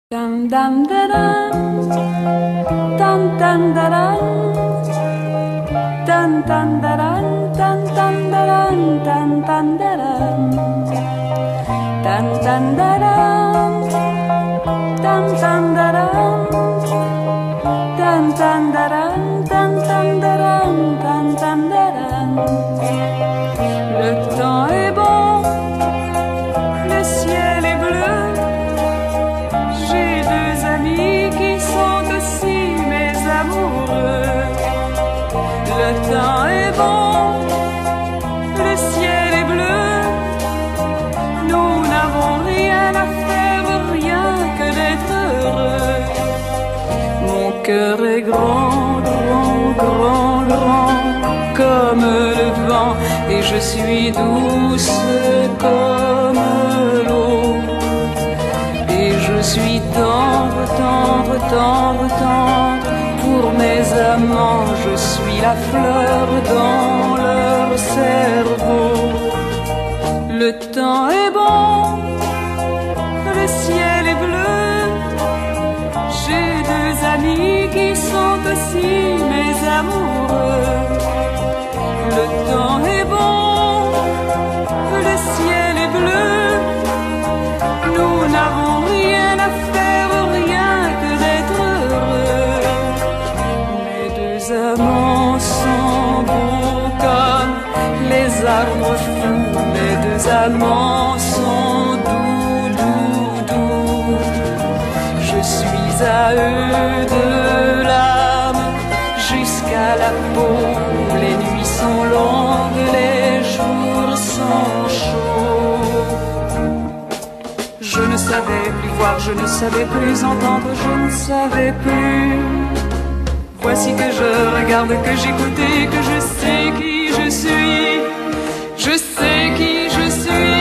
Dum dum da dum, dum dum da dum, dum dum da dum, dum dum da dum, dum dum da dum, dum dum da dum, dum dum da dum, dum dum da dum, dum dum da dum, dum dum da dum. Le temps est bon, le ciel est bleu. J'ai deux amis qui sont aussi mes amoureux. Le temps est bon, le ciel est bleu. Nous n'avons rien à faire, rien que d'être heureux. Mon cœur est grand, grand, grand, grand, comme le vent, et je suis douce comme l'eau. Et je suis tendre, tendre, tendre, tendre. Pour mes amants, je suis la fleur dans leur cerveau. Le temps est bon, le ciel est bleu. J'ai deux amis qui sont aussi mes amoureux. Le temps est bon, le ciel est bleu. Nous n'avons rien à faire, rien que d'être heureux. Mes deux amants sont beaux comme les arbres fous. Mes deux amants sont doux, doux, doux. Je suis à eux de l'âme jusqu'à la peau. Les nuits sont longues, les jours sont chauds. Je ne savais plus voir, je ne savais plus entendre, je ne savais plus. Voici que je regarde, que j'écoute et que je sais qui je suis. Je sais qui je suis.